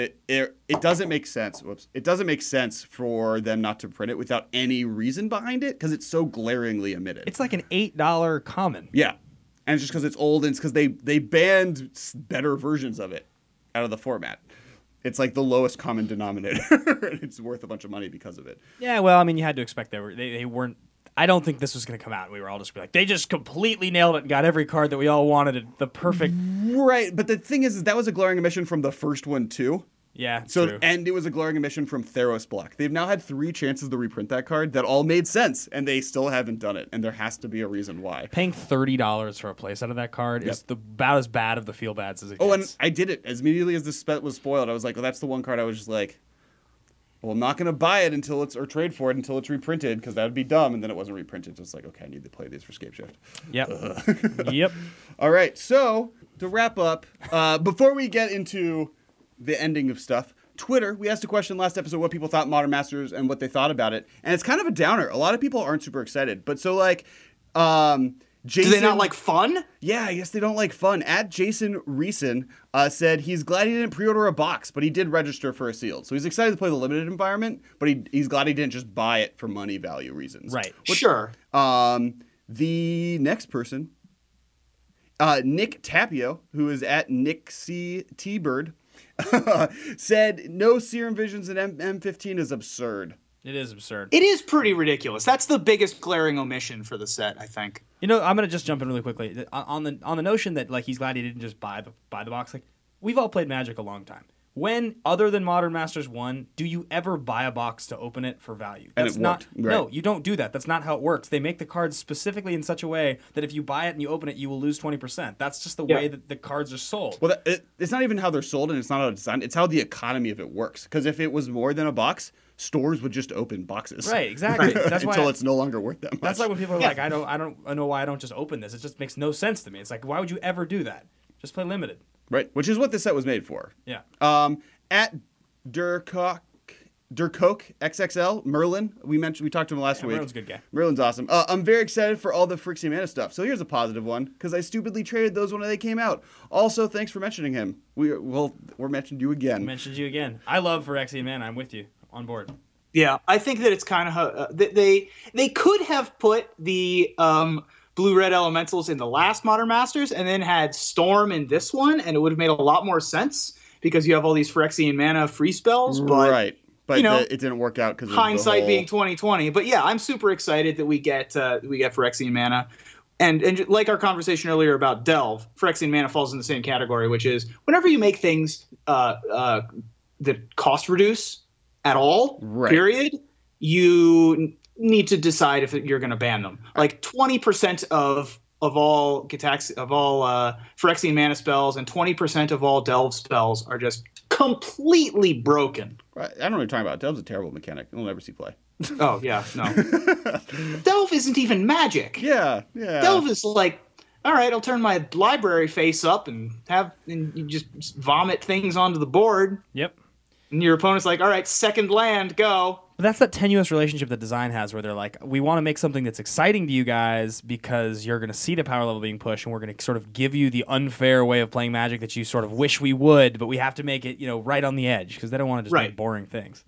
it doesn't make sense. It doesn't make sense for them not to print it without any reason behind it because it's so glaringly omitted. It's like an $8 common. Yeah. And it's just because it's old, and it's because they banned better versions of it out of the format. It's like the lowest common denominator. It's worth a bunch of money because of it. Yeah, well, I mean, you had to expect they weren't. I don't think this was going to come out. We were all just like, they just completely nailed it and got every card that we all wanted. The perfect. Right, but the thing is that was a glaring omission from the first one too. Yeah, so true. And it was a glaring omission from Theros Black. They've now had 3 chances to reprint that card that all made sense, and they still haven't done it. And there has to be a reason why. Paying $30 for a playset of that card is about as bad of the feel bads as it gets. Oh, and I did it as immediately as the spec was spoiled. I was like, well, that's the one card I was just like, well, I'm not going to buy it or trade for it until it's reprinted because that would be dumb. And then it wasn't reprinted. So it's like, okay, I need to play these for Scapeshift. Yep. Yep. All right. So to wrap up, before we get into the ending of stuff, Twitter, we asked a question last episode what people thought Modern Masters and what they thought about it. And it's kind of a downer. A lot of people aren't super excited. But so like Jason... Do they not like fun? Yeah, I guess they don't like fun. At Jason Reeson said he's glad he didn't pre-order a box, but he did register for a sealed. So he's excited to play the limited environment, but he's glad he didn't just buy it for money value reasons. Right. Sure. The next person, Nick Tapio, who is at Nixie T-Bird, said no Serum Visions in M15 is absurd. It is absurd. It is pretty ridiculous. That's the biggest glaring omission for the set, I think. You know, I'm gonna just jump in really quickly on the notion that like he's glad he didn't just buy the box. Like, we've all played Magic a long time. When, other than Modern Masters 1, do you ever buy a box to open it for value? That's and it worked. Right. No, you don't do that. That's not how it works. They make the cards specifically in such a way that if you buy it and you open it, you will lose 20%. That's just the way that the cards are sold. Well, it's not even how they're sold, and it's not how it's designed. It's how the economy of it works. Because if it was more than a box, stores would just open boxes. Right, exactly. That's until it's no longer worth that much. That's like when people are like, I don't know wwhy I don't just open this. It just makes no sense to me. It's like, why would you ever do that? Just play limited. Right, which is what this set was made for. Yeah. At Durcoke XXL, Merlin, we talked to him last week. Merlin's a good guy. Merlin's awesome. I'm very excited for all the Phyrexian Mana stuff. So here's a positive one, because I stupidly traded those when they came out. Also, thanks for mentioning him. We're mentioned you again. I love Phyrexian Mana. I'm with you. On board. Yeah, I think that it's kind of they could have put the blue-red elementals in the last Modern Masters and then had Storm in this one, and it would have made a lot more sense because you have all these Phyrexian Mana free spells. But, right, but you know, it didn't work out because hindsight being 20/20. But yeah, I'm super excited that we get Phyrexian Mana. And like our conversation earlier about Delve, Phyrexian Mana falls in the same category, which is whenever you make things that cost reduce at all, period, you need to decide if you're going to ban them. Like 20% of all Phyrexian Mana spells and 20% of all Delve spells are just completely broken. Right. I don't know what you're talking about. Delve's a terrible mechanic. You'll never see play. Oh, yeah, no. Delve isn't even Magic. Yeah. Delve is like, all right, I'll turn my library face up and you just vomit things onto the board. Yep. And your opponent's like, all right, second land, go. But that's that tenuous relationship that design has where they're like, we want to make something that's exciting to you guys because you're going to see the power level being pushed, and we're going to sort of give you the unfair way of playing Magic that you sort of wish we would, but we have to make it, right on the edge because they don't want to just make boring things.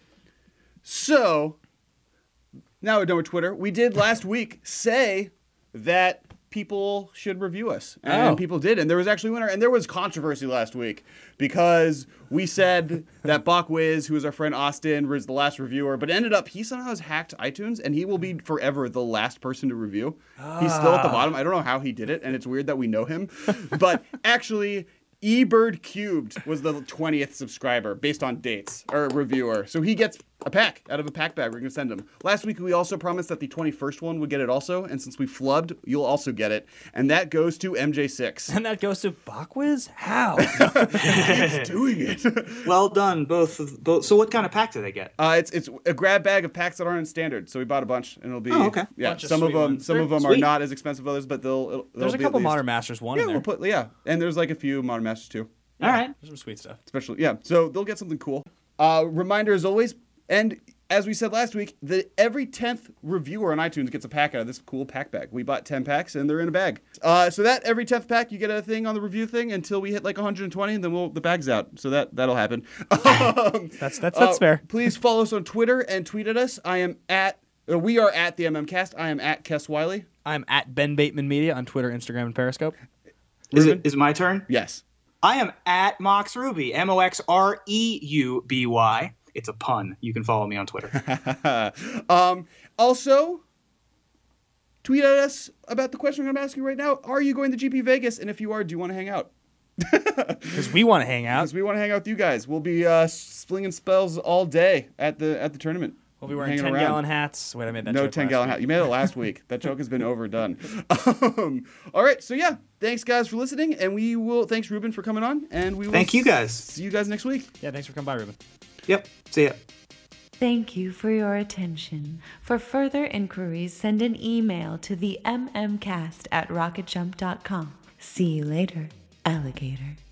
So, now we're done with Twitter. We did last week say that people should review us. And people did. And there was actually a winner. And there was controversy last week because we said that Bachwiz, who was our friend Austin, was the last reviewer. But it ended up, he somehow has hacked iTunes, and he will be forever the last person to review. He's still at the bottom. I don't know how he did it, and it's weird that we know him. But actually, eBird Cubed was the 20th subscriber based on dates, or reviewer. So he gets a pack out of a pack bag we're going to send him. Last week, we also promised that the 21st one would get it also. And since we flubbed, you'll also get it. And that goes to MJ6. And that goes to Bachwiz? How? He's doing it. Well done, both. So what kind of pack do they get? It's a grab bag of packs that aren't in standard. So we bought a bunch, and it'll be okay. Yeah, some of them are not as expensive as others, but there's a couple Modern Masters one in there. And there's like a few Modern Masters too. All right. There's some sweet stuff. Especially, so they'll get something cool. Reminder as always, and as we said last week, every 10th reviewer on iTunes gets a pack out of this cool pack bag. We bought 10 packs, and they're in a bag. So that every 10th pack, you get a thing on the review thing until we hit like 120, and then the bag's out. So that'll happen. That's fair. Please follow us on Twitter and tweet at us. We are at the MMCast. I am at Kess Wiley. I'm at Ben Bateman Media on Twitter, Instagram, and Periscope. Is it my turn? Yes. I am at Mox Ruby, MoxReuby. It's a pun. You can follow me on Twitter. Also, tweet at us about the question I'm going to ask you right now. Are you going to GP Vegas? And if you are, do you want to hang out? Because we want to hang out. Because we want to hang out with you guys. We'll be slinging spells all day at the tournament. We'll be wearing 10-gallon hats. Wait, I made that joke. No 10-gallon hat. You made it last week. That joke has been overdone. All right. So, thanks, guys, for listening. And thanks, Ruben, for coming on. And we will Thank you, guys. See you guys next week. Yeah, thanks for coming by, Ruben. Yep. See ya. Thank you for your attention. For further inquiries, send an email to the mmcast@rocketjump.com. See you later, alligator.